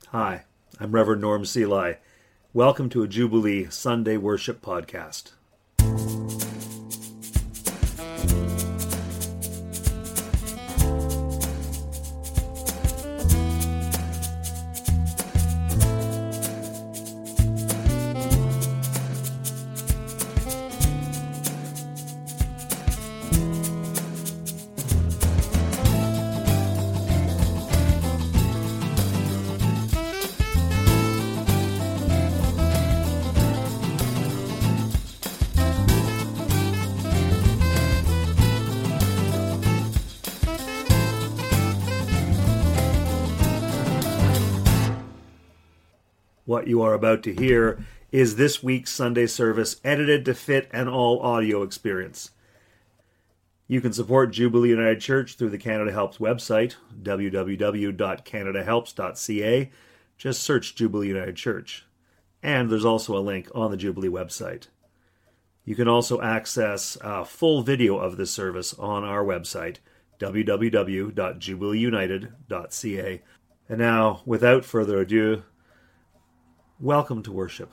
Hi, I'm Reverend Norm Seeley. Welcome to a Jubilee Sunday Worship Podcast. What you are about to hear is this week's Sunday service edited to fit an all-audio experience. You can support Jubilee United Church through the Canada Helps website, www.canadahelps.ca. Just search Jubilee United Church. And there's also a link on the Jubilee website. You can also access a full video of this service on our website, www.jubileeunited.ca. And now, without further ado, welcome to worship.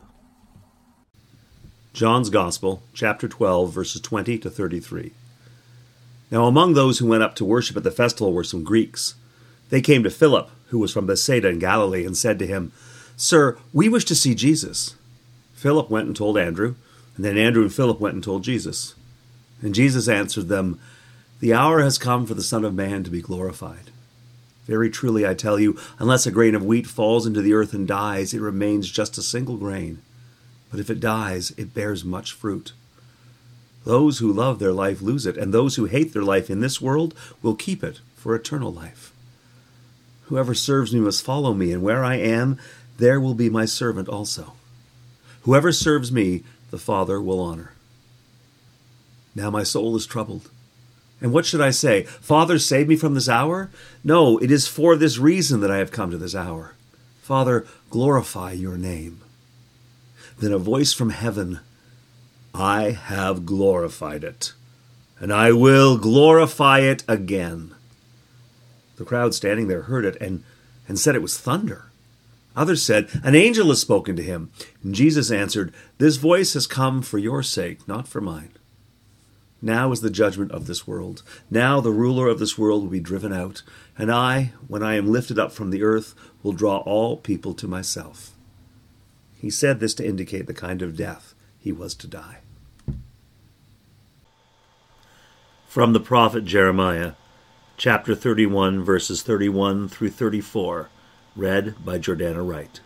John's Gospel, chapter 12, verses 20 to 33. Now among those who went up to worship at the festival were some Greeks. They came to Philip, who was from Bethsaida in Galilee, and said to him, "Sir, we wish to see Jesus." Philip went and told Andrew, and then Andrew and Philip went and told Jesus. And Jesus answered them, "The hour has come for the Son of Man to be glorified. Very truly, I tell you, unless a grain of wheat falls into the earth and dies, it remains just a single grain. But if it dies, it bears much fruit. Those who love their life lose it, and those who hate their life in this world will keep it for eternal life. Whoever serves me must follow me, and where I am, there will be my servant also. Whoever serves me, the Father will honor. Now my soul is troubled. And what should I say? Father, save me from this hour? No, it is for this reason that I have come to this hour. Father, glorify your name." Then a voice from heaven, "I have glorified it, and I will glorify it again." The crowd standing there heard it and said it was thunder. Others said, "An angel has spoken to him." And Jesus answered, "This voice has come for your sake, not for mine. Now is the judgment of this world. Now the ruler of this world will be driven out, and I, when I am lifted up from the earth, will draw all people to myself." He said this to indicate the kind of death he was to die. From the prophet Jeremiah, chapter 31, verses 31 through 34, read by Jordana Wright.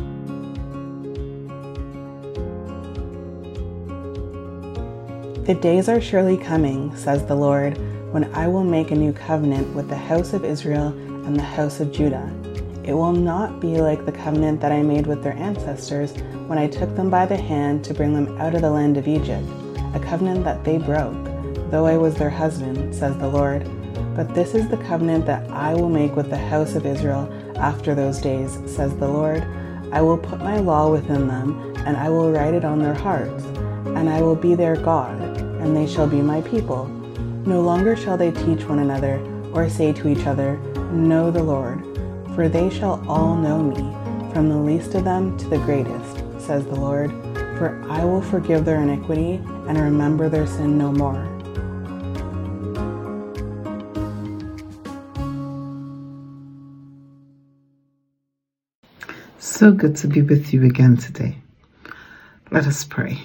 The days are surely coming, says the Lord, when I will make a new covenant with the house of Israel and the house of Judah. It will not be like the covenant that I made with their ancestors when I took them by the hand to bring them out of the land of Egypt, a covenant that they broke, though I was their husband, says the Lord. But this is the covenant that I will make with the house of Israel after those days, says the Lord. I will put my law within them, and I will write it on their hearts. And I will be their God, and they shall be my people. No longer shall they teach one another, or say to each other, Know the Lord. For they shall all know me, from the least of them to the greatest, says the Lord. For I will forgive their iniquity, and remember their sin no more. So good to be with you again today. Let us pray.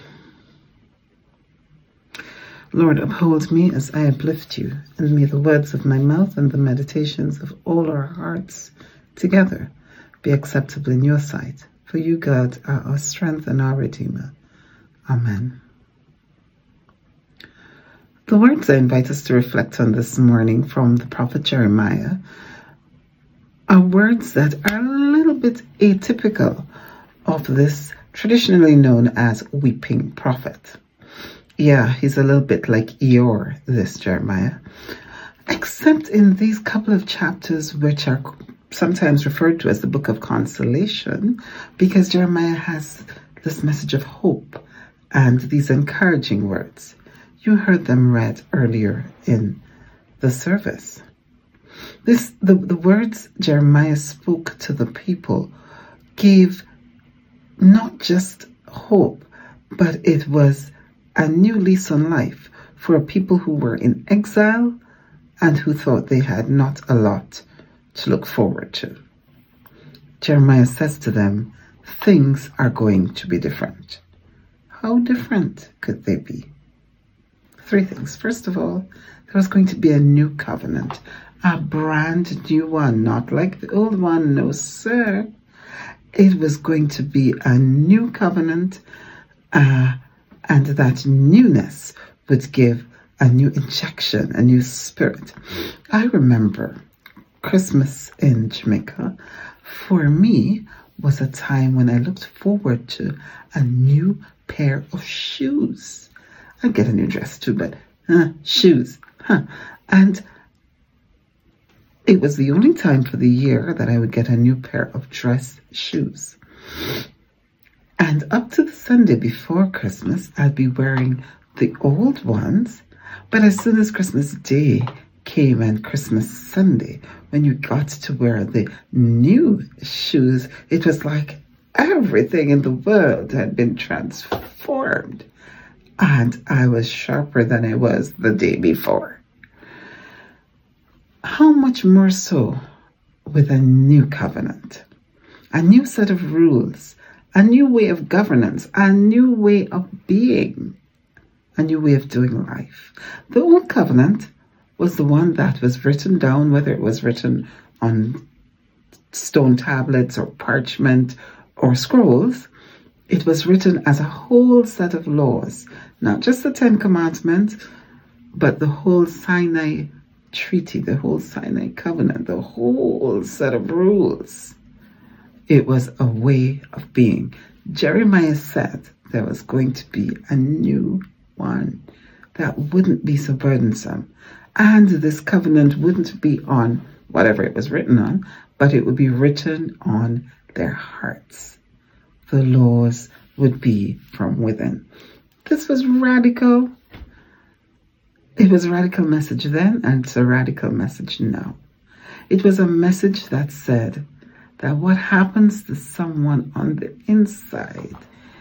Lord, uphold me as I uplift you, and may the words of my mouth and the meditations of all our hearts together be acceptable in your sight. For you, God, are our strength and our Redeemer. Amen. The words I invite us to reflect on this morning from the prophet Jeremiah are words that are a little bit atypical of this traditionally known as weeping prophet. Yeah, he's a little bit like Eeyore, this Jeremiah, except in these couple of chapters, which are sometimes referred to as the Book of Consolation, because Jeremiah has this message of hope and these encouraging words. You heard them read earlier in the service. The words Jeremiah spoke to the people gave not just hope, but it was a new lease on life for people who were in exile and who thought they had not a lot to look forward to. Jeremiah says to them, things are going to be different. How different could they be? 3 things. First of all, there was going to be a new covenant, a brand new one, not like the old one, no sir. It was going to be a new covenant, and that newness would give a new injection, a new spirit. I remember Christmas in Jamaica, for me, was a time when I looked forward to a new pair of shoes. I'd get a new dress too, but shoes. And it was the only time for the year that I would get a new pair of dress shoes. And up to the Sunday before Christmas, I'd be wearing the old ones. But as soon as Christmas Day came and Christmas Sunday, when you got to wear the new shoes, it was like everything in the world had been transformed. And I was sharper than I was the day before. How much more so with a new covenant, a new set of rules, a new way of governance, a new way of being, a new way of doing life. The old covenant was the one that was written down, whether it was written on stone tablets or parchment or scrolls. It was written as a whole set of laws, not just the 10 Commandments, but the whole Sinai Treaty, the whole Sinai Covenant, the whole set of rules. It was a way of being. Jeremiah said there was going to be a new one that wouldn't be so burdensome. And this covenant wouldn't be on whatever it was written on, but it would be written on their hearts. The laws would be from within. This was radical. It was a radical message then, and it's a radical message now. It was a message that said that what happens to someone on the inside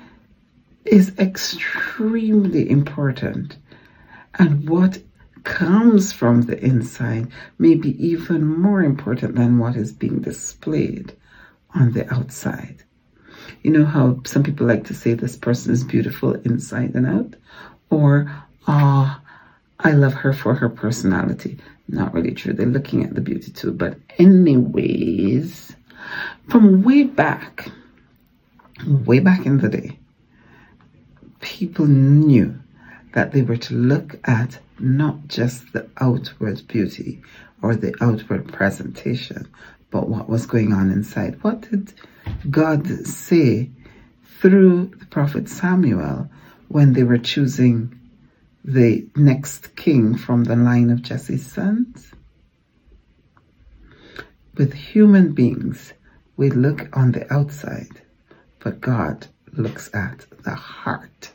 is extremely important. And what comes from the inside may be even more important than what is being displayed on the outside. You know how some people like to say this person is beautiful inside and out? Or, I love her for her personality. Not really true. They're looking at the beauty too. But anyways, from way back in the day, people knew that they were to look at not just the outward beauty or the outward presentation, but what was going on inside. What did God say through the prophet Samuel when they were choosing the next king from the line of Jesse's sons? With human beings, we look on the outside, but God looks at the heart.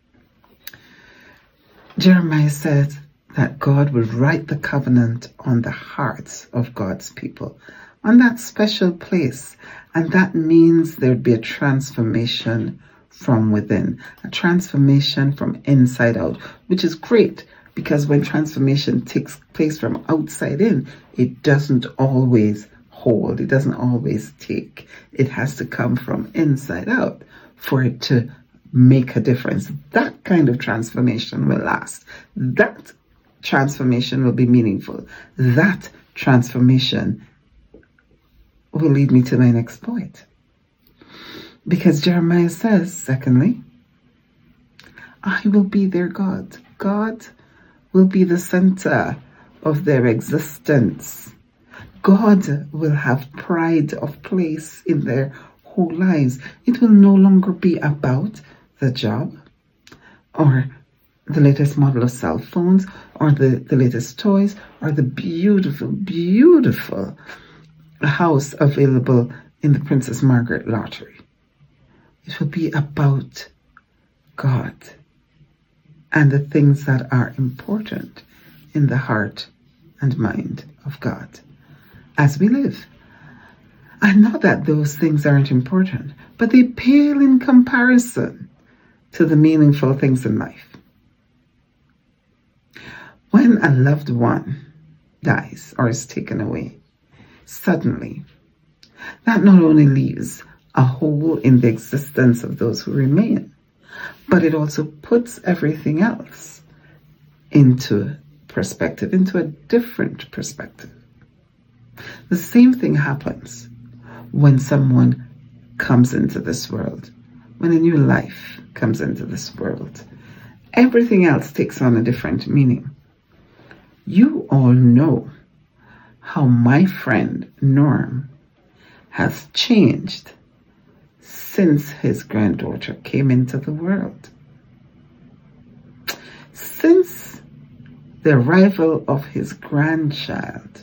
Jeremiah said that God would write the covenant on the hearts of God's people, on that special place. And that means there'd be a transformation from within, a transformation from inside out, which is great because when transformation takes place from outside in, it doesn't always hold, it doesn't always take. It has to come from inside out for it to make a difference. That kind of transformation will last. That transformation will be meaningful. That transformation will lead me to my next point. Because Jeremiah says, secondly, I will be their God. God will be the center of their existence. God will have pride of place in their whole lives. It will no longer be about the job or the latest model of cell phones or the latest toys or the beautiful, beautiful house available in the Princess Margaret lottery. It will be about God and the things that are important in the heart and mind of God as we live. And not that those things aren't important, but they pale in comparison to the meaningful things in life. When a loved one dies or is taken away suddenly, that not only leaves a hole in the existence of those who remain, but it also puts everything else into perspective, into a different perspective. The same thing happens when someone comes into this world, when a new life comes into this world. Everything else takes on a different meaning. You all know how my friend Norm has changed since his granddaughter came into the world. Since the arrival of his grandchild,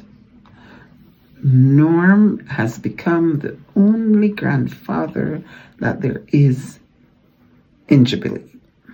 Norm has become the only grandfather that there is in Jubilee.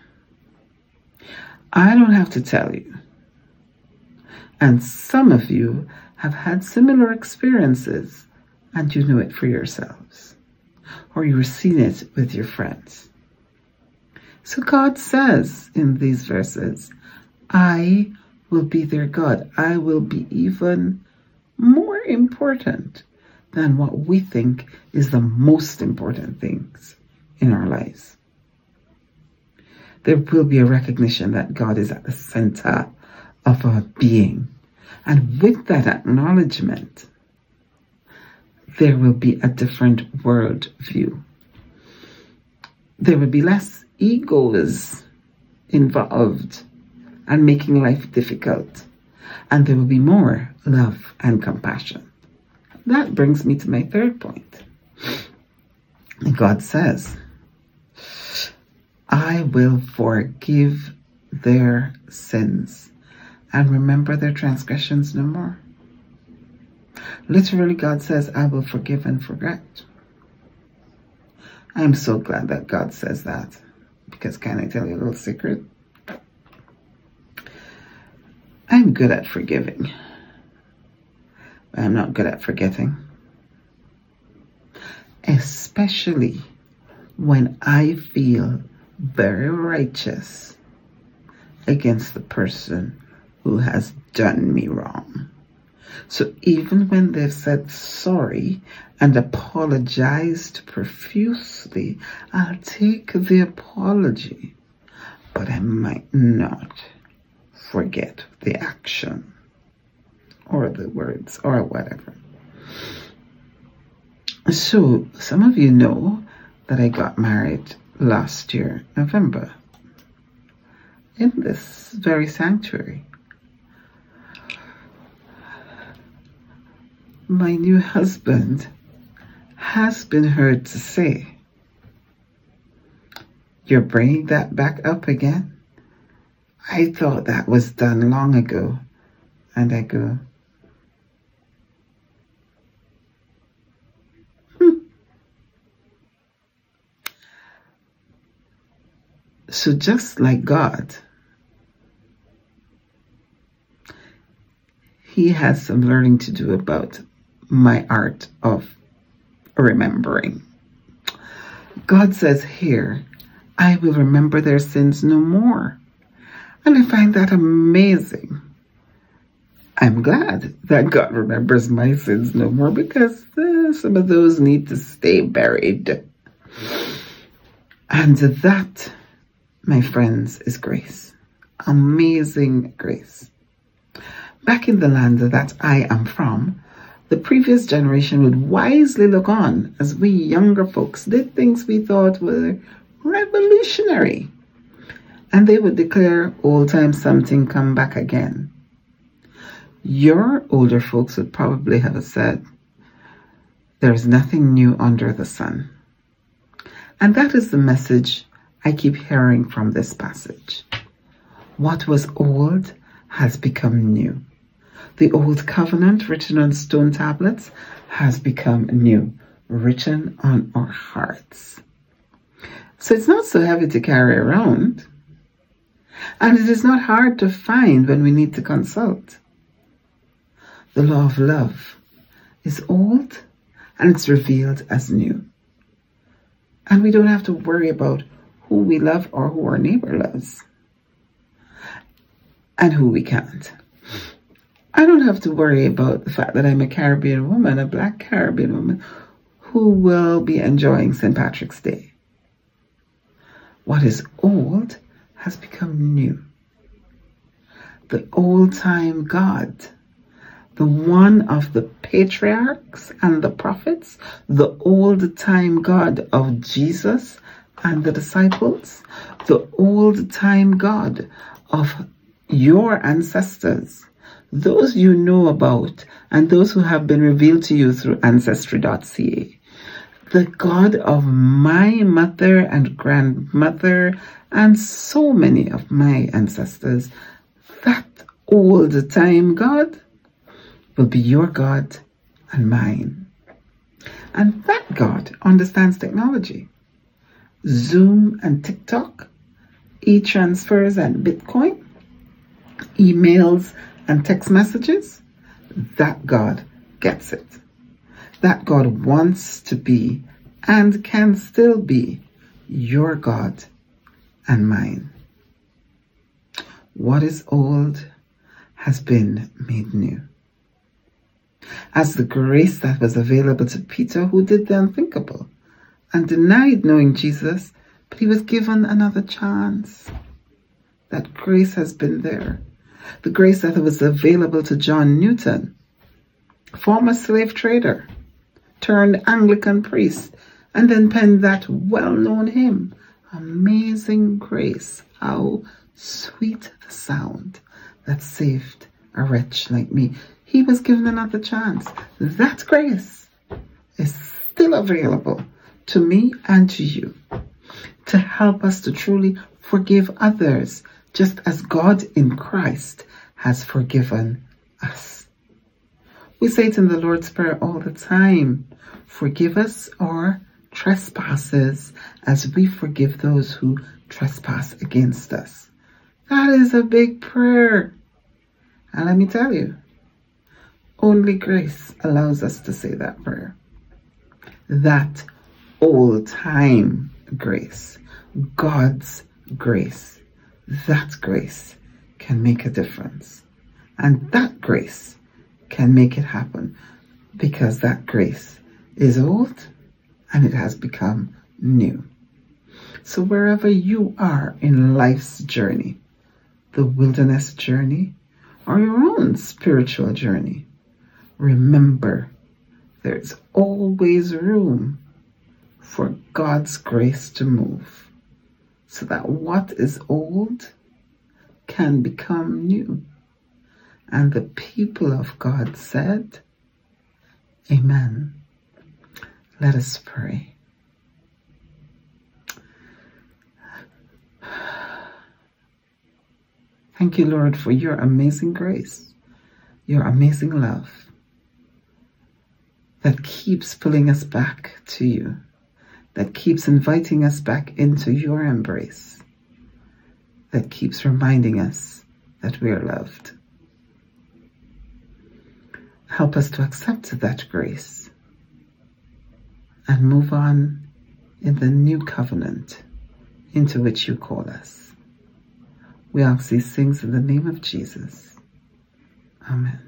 I don't have to tell you, and some of you have had similar experiences and you know it for yourselves, or you've seen it with your friends. So God says in these verses, I will be their God. I will be even more important than what we think is the most important things in our lives. There will be a recognition that God is at the center of our being. And with that acknowledgement, there will be a different world view. There will be less egos involved and making life difficult. And there will be more love and compassion. That brings me to my third point. God says, I will forgive their sins and remember their transgressions no more. Literally, God says, I will forgive and forget. I'm so glad that God says that, because can I tell you a little secret? I'm good at forgiving, but I'm not good at forgetting. Especially when I feel very righteous against the person who has done me wrong. So even when they've said sorry and apologized profusely, I'll take the apology, but I might not forget the action or the words or whatever. So some of you know that I got married last year, November, in this very sanctuary. My new husband has been heard to say, you're bringing that back up again? I thought that was done long ago. And I go, So just like God, He has some learning to do about my art of remembering. God says here, I will remember their sins no more. And I find that amazing. I'm glad that God remembers my sins no more, because some of those need to stay buried. And that, my friends, is grace. Amazing grace. Back in the land that I am from, the previous generation would wisely look on as we younger folks did things we thought were revolutionary. And they would declare, old times something, come back again. Your older folks would probably have said, there's nothing new under the sun. And that is the message I keep hearing from this passage. What was old has become new. The old covenant written on stone tablets has become new, written on our hearts. So it's not so heavy to carry around. And it is not hard to find when we need to consult. The law of love is old and it's revealed as new. And we don't have to worry about who we love or who our neighbor loves and who we can't. I don't have to worry about the fact that I'm a Caribbean woman, a Black Caribbean woman, who will be enjoying St. Patrick's Day. What is old has become new. The old-time God, the one of the patriarchs and the prophets, the old-time God of Jesus and the disciples, the old-time God of your ancestors, those you know about and those who have been revealed to you through Ancestry.ca. The God of my mother and grandmother and so many of my ancestors, that old-time God will be your God and mine. And that God understands technology. Zoom and TikTok, e-transfers and Bitcoin, emails and text messages. That God gets it. That God wants to be and can still be your God and mine. What is old has been made new. As the grace that was available to Peter, who did the unthinkable and denied knowing Jesus, but he was given another chance. That grace has been there. The grace that was available to John Newton, former slave trader, turned Anglican priest, and then penned that well-known hymn, Amazing Grace, how sweet the sound that saved a wretch like me. He was given another chance. That grace is still available to me and to you to help us to truly forgive others, just as God in Christ has forgiven us. We say it in the Lord's Prayer all the time. Forgive us our trespasses as we forgive those who trespass against us. That is a big prayer. And let me tell you, only grace allows us to say that prayer. That old-time grace, God's grace, that grace can make a difference. And that grace can make it happen, because that grace is old and it has become new. So wherever you are in life's journey, the wilderness journey or your own spiritual journey, remember there's always room for God's grace to move, so that what is old can become new. And the people of God said, Amen. Let us pray. Thank you, Lord, for your amazing grace, your amazing love that keeps pulling us back to you, that keeps inviting us back into your embrace, that keeps reminding us that we are loved. Help us to accept that grace and move on in the new covenant into which you call us. We ask these things in the name of Jesus. Amen.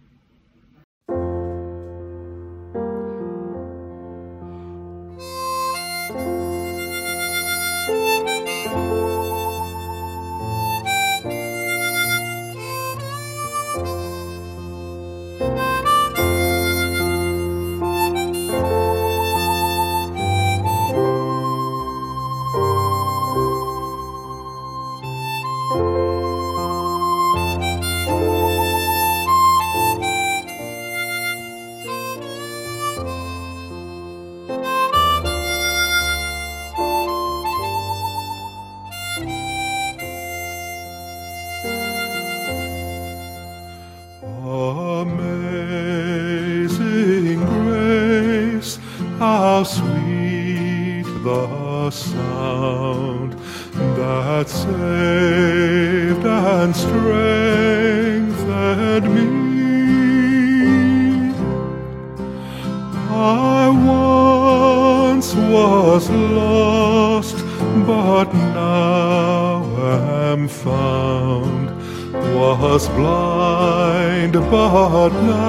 Amazing grace, how sweet the sound that saved and strengthened me. I once was lost, but now am found, was blind, but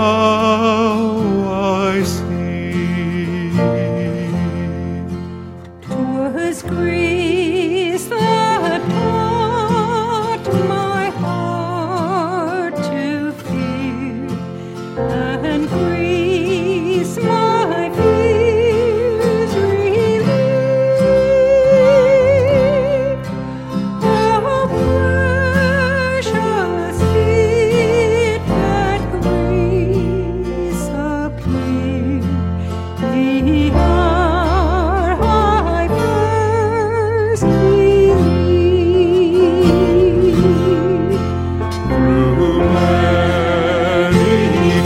now I see. 'Twas grace that taught my heart to fear, and grace my fears relieved. Oh, precious did that grace appear, the hour I first believed. Through many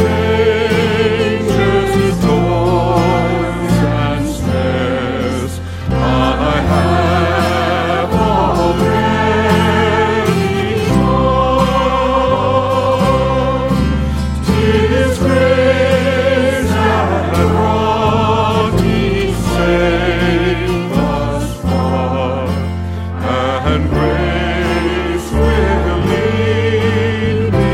dangers, thorns, and snares, I have already gone. 'Tis grace that brought me safe thus far, and grace will lead me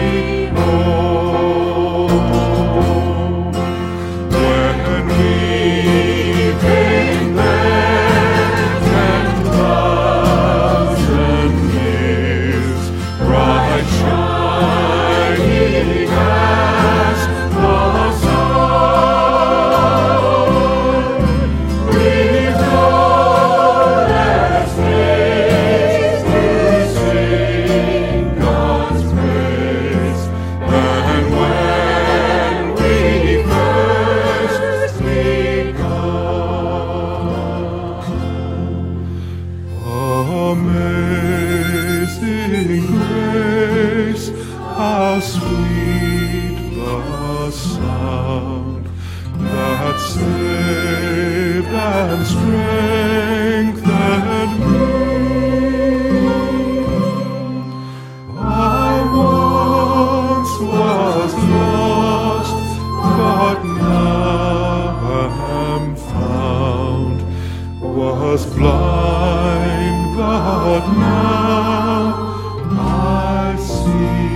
home. When weeping met 10,000 years, bright shining as the sun, with glorious days to sing God's praise, and when we first begun. Amazing grace, how sweet the sound that saved and strengthened me. I once was lost, but now am found, was blind, but now I see.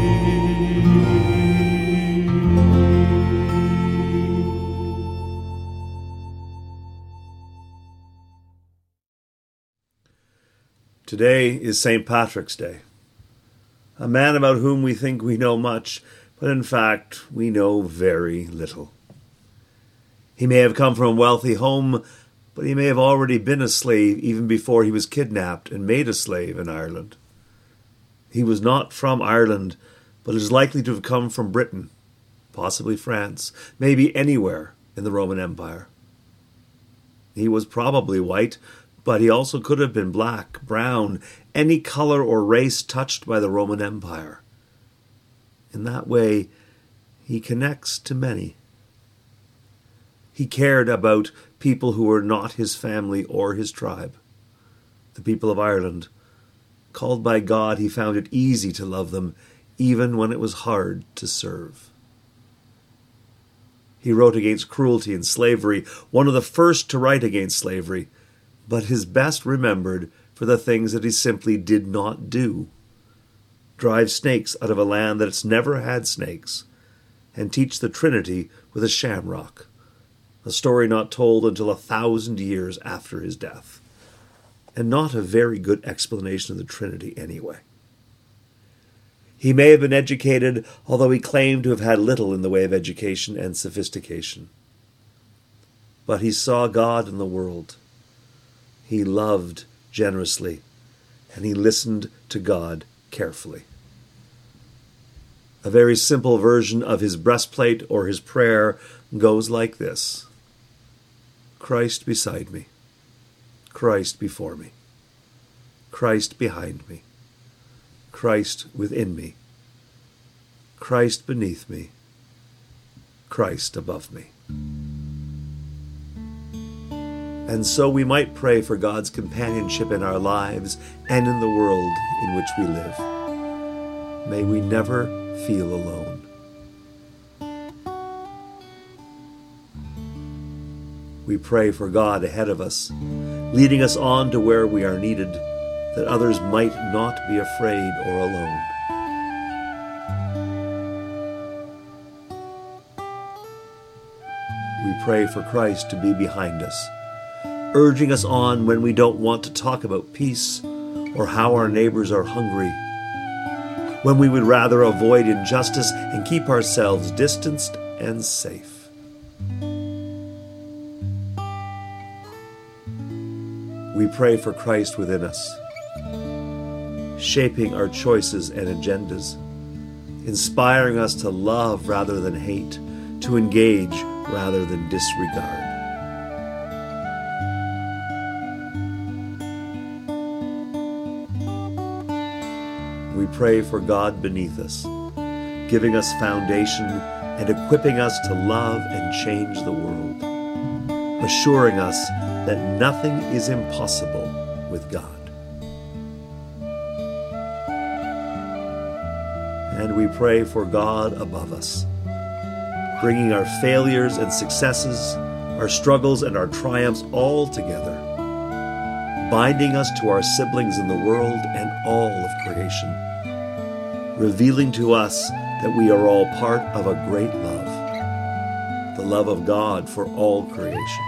Today is St. Patrick's Day, a man about whom we think we know much, but in fact we know very little. He may have come from a wealthy home, but he may have already been a slave even before he was kidnapped and made a slave in Ireland. He was not from Ireland, but is likely to have come from Britain, possibly France, maybe anywhere in the Roman Empire. He was probably white, but he also could have been black, brown, any color or race touched by the Roman Empire. In that way, he connects to many. He cared about people who were not his family or his tribe. The people of Ireland. Called by God, he found it easy to love them, even when it was hard to serve. He wrote against cruelty and slavery, one of the first to write against slavery, but his best remembered for the things that he simply did not do. Drive snakes out of a land that's never had snakes, and teach the Trinity with a shamrock, a story not told until 1,000 years after his death, and not a very good explanation of the Trinity anyway. He may have been educated, although he claimed to have had little in the way of education and sophistication. But he saw God in the world. He loved generously, and he listened to God carefully. A very simple version of his breastplate or his prayer goes like this: Christ beside me, Christ before me, Christ behind me, Christ within me, Christ beneath me, Christ above me. And so we might pray for God's companionship in our lives and in the world in which we live. May we never feel alone. We pray for God ahead of us, leading us on to where we are needed, that others might not be afraid or alone. We pray for Christ to be behind us, urging us on when we don't want to talk about peace or how our neighbors are hungry, when we would rather avoid injustice and keep ourselves distanced and safe. We pray for Christ within us, shaping our choices and agendas, inspiring us to love rather than hate, to engage rather than disregard. We pray for God beneath us, giving us foundation and equipping us to love and change the world, assuring us that nothing is impossible with God. And we pray for God above us, bringing our failures and successes, our struggles and our triumphs all together, binding us to our siblings in the world and all of creation, revealing to us that we are all part of a great love, the love of God for all creation.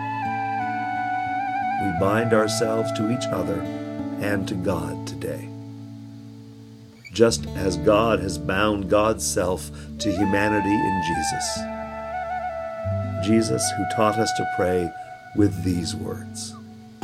We bind ourselves to each other and to God today, just as God has bound God's self to humanity in Jesus. Jesus, who taught us to pray with these words.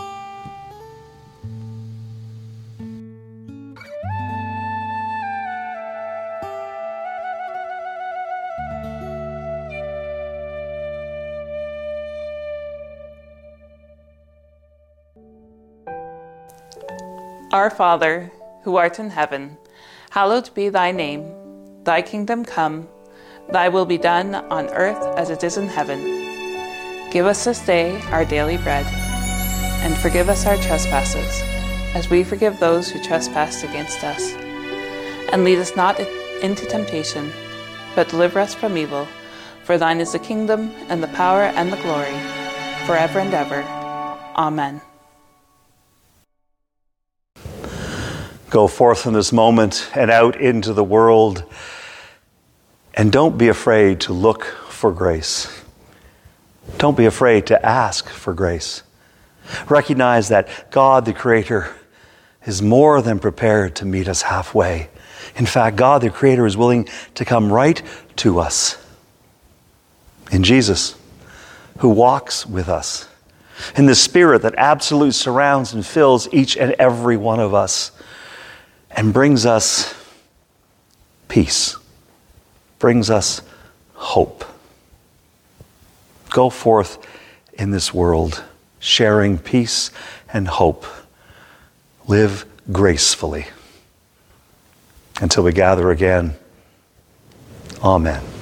Our Father, who art in heaven, hallowed be thy name. Thy kingdom come, thy will be done on earth as it is in heaven. Give us this day our daily bread, and forgive us our trespasses, as we forgive those who trespass against us. And lead us not into temptation, but deliver us from evil. For thine is the kingdom, and the power, and the glory, forever and ever. Amen. Go forth in this moment and out into the world, and don't be afraid to look for grace. Don't be afraid to ask for grace. Recognize that God, the Creator, is more than prepared to meet us halfway. In fact, God, the Creator, is willing to come right to us in Jesus, who walks with us, in the Spirit that absolutely surrounds and fills each and every one of us, and brings us peace, brings us hope. Go forth in this world, sharing peace and hope. Live gracefully. Until we gather again. Amen.